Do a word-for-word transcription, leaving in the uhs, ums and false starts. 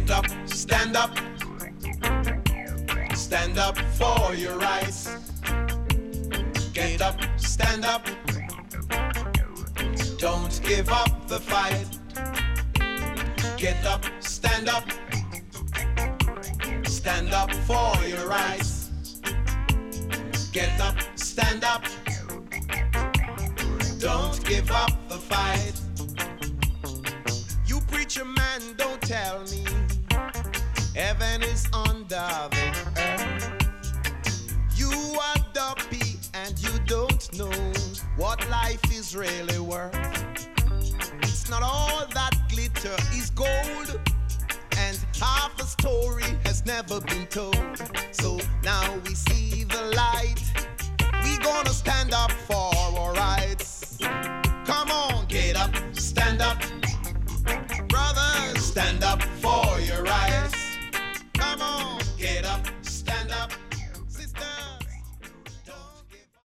Get up, stand up. Stand up for your rights. Get up, stand up. Don't give up the fight. Get up, stand up. Stand up for your rights. Get up, stand up. Don't give up the fight. You preacher man, don't tell me heaven is under the earth. You are dopey and you don't know what life is really worth. It's not all that glitter is gold, and half the story has never been told. So now we see the light. We gonna stand up for our rights. Come on, get up, stand up. Brothers, stand